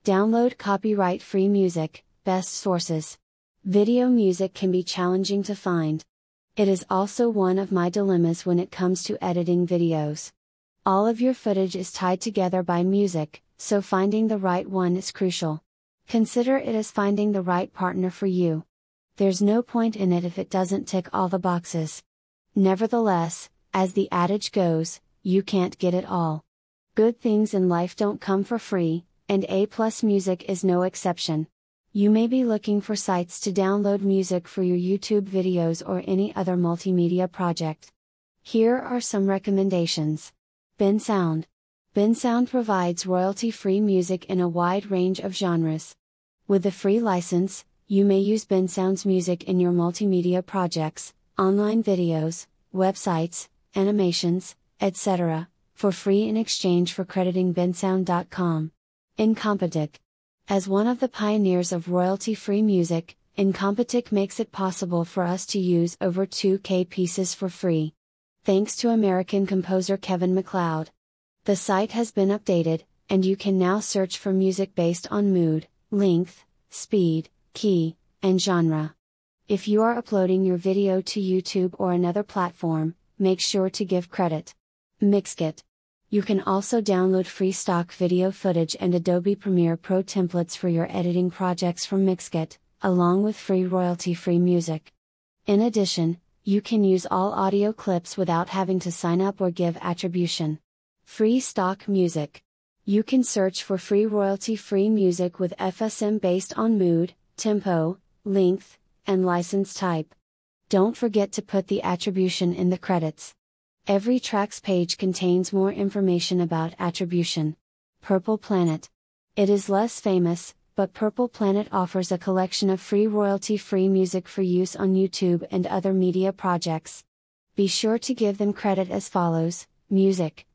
Download copyright-free music, best sources. Video music can be challenging to find. It is also one of my dilemmas when it comes to editing videos. All of your footage is tied together by music, so finding the right one is crucial. Consider it as finding the right partner for you. There's no point in it if it doesn't tick all the boxes. Nevertheless, as the adage goes, you can't get it all. Good things in life don't come for free, and A+ Music is no exception. You may be looking for sites to download music for your YouTube videos or any other multimedia project. Here are some recommendations. Bensound. Bensound provides royalty-free music in a wide range of genres. With a free license, you may use Bensound's music in your multimedia projects, online videos, websites, animations, etc., for free in exchange for crediting bensound.com. Incompetech. As one of the pioneers of royalty-free music, Incompetech makes it possible for us to use over 2K pieces for free. Thanks to American composer Kevin MacLeod. The site has been updated, and you can now search for music based on mood, length, speed, key, and genre. If you are uploading your video to YouTube or another platform, make sure to give credit. Mixkit. You can also download free stock video footage and Adobe Premiere Pro templates for your editing projects from Mixkit, along with free royalty-free music. In addition, you can use all audio clips without having to sign up or give attribution. Free stock music. You can search for free royalty-free music with FSM based on mood, tempo, length, and license type. Don't forget to put the attribution in the credits. Every track's page contains more information about attribution. Purple Planet. It is less famous, but Purple Planet offers a collection of free royalty-free music for use on YouTube and other media projects. Be sure to give them credit as follows: music,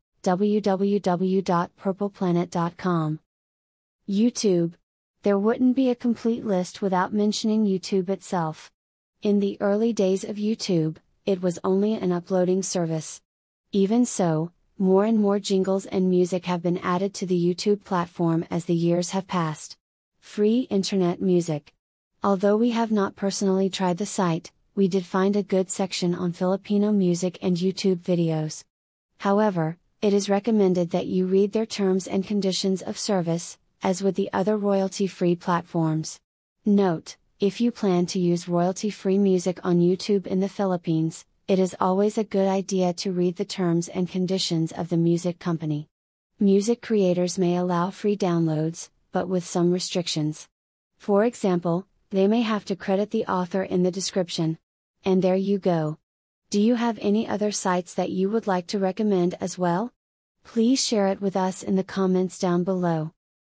www.purpleplanet.com. YouTube. There wouldn't be a complete list without mentioning YouTube itself. In the early days of YouTube, it was only an uploading service. Even so, more and more jingles and music have been added to the YouTube platform as the years have passed. Free internet music. Although we have not personally tried the site, we did find a good section on Filipino music and YouTube videos. However, it is recommended that you read their terms and conditions of service, as with the other royalty-free platforms. Note: if you plan to use royalty-free music on YouTube in the Philippines, it is always a good idea to read the terms and conditions of the music company. Music creators may allow free downloads, but with some restrictions. For example, they may have to credit the author in the description. And there you go. Do you have any other sites that you would like to recommend as well? Please share it with us in the comments down below.